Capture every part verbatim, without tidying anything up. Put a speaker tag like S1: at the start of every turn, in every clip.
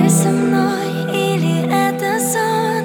S1: со мной или это сон?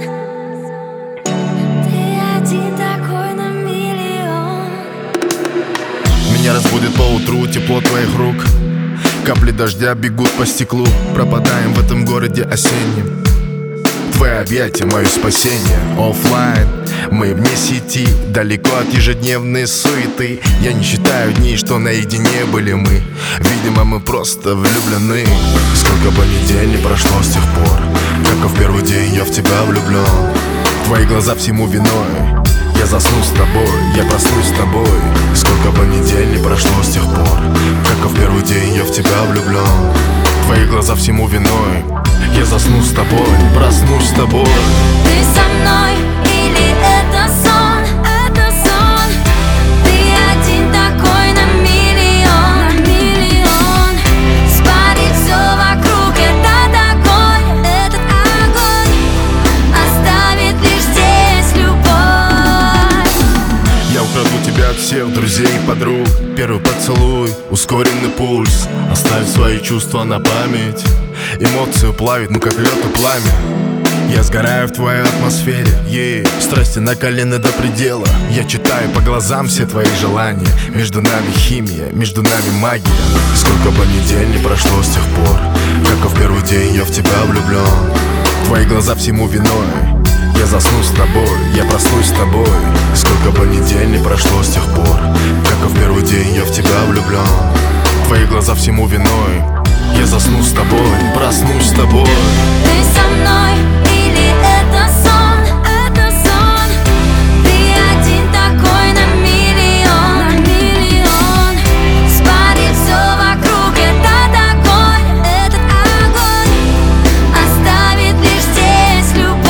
S1: Ты один такой на миллион.
S2: Меня разбудит поутру тепло твоих рук. Капли дождя бегут по стеклу. Пропадаем в этом городе осеннем. Твои объятия — мое спасение. Оффлайн, мы вне сети, далеко от ежедневной суеты. Я не считаю дней, что наедине были мы. Видимо, мы просто влюблены. Сколько бы недель не прошло с тех пор, как в первый день я в тебя влюблен. Твои глаза всему виной. Я засну с тобой, я проснусь с тобой. Сколько бы недель не прошло с тех пор, как в первый день я в тебя влюблен. Твои глаза всему виной. Я засну с тобой, проснусь с тобой.
S1: Ты со мной или это сон? Это сон. Ты один такой на миллион, на миллион. Спалит все вокруг, это такой, этот огонь оставит лишь здесь любовь.
S2: Я украду тебя от всех друзей и подруг. Первый поцелуй, ускоренный пульс. Оставь свои чувства на память. Эмоции плавит, ну как лед и пламя. Я сгораю в твоей атмосфере, yeah. Страсти накалены до предела. Я читаю по глазам все твои желания. Между нами химия, между нами магия. Сколько бы недель не прошло с тех пор, как в первый день я в тебя влюблен. Твои глаза всему виной. Я засну с тобой, я проснусь с тобой. Сколько бы недель не прошло с тех пор, как в первый день я в тебя влюблен. Твои глаза всему виной. Я засну с тобой, проснусь с тобой.
S1: Ты со мной или это сон? Это сон. Ты один такой на миллион, на миллион. Спалит все вокруг, это такой, этот огонь оставит лишь здесь любовь.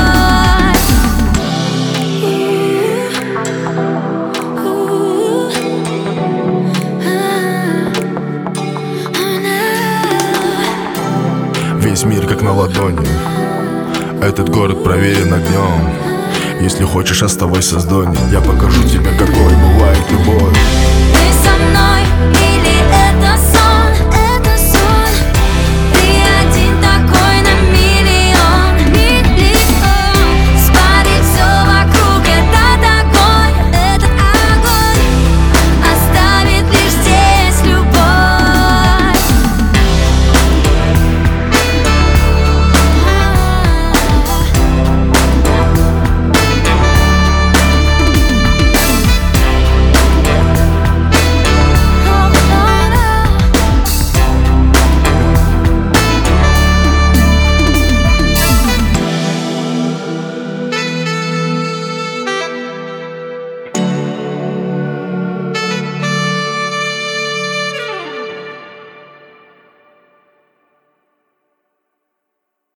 S2: Весь мир как на ладони. Этот город проверен огнем. Если хочешь, оставайся с Донни. Я покажу тебе, какой бывает любовь.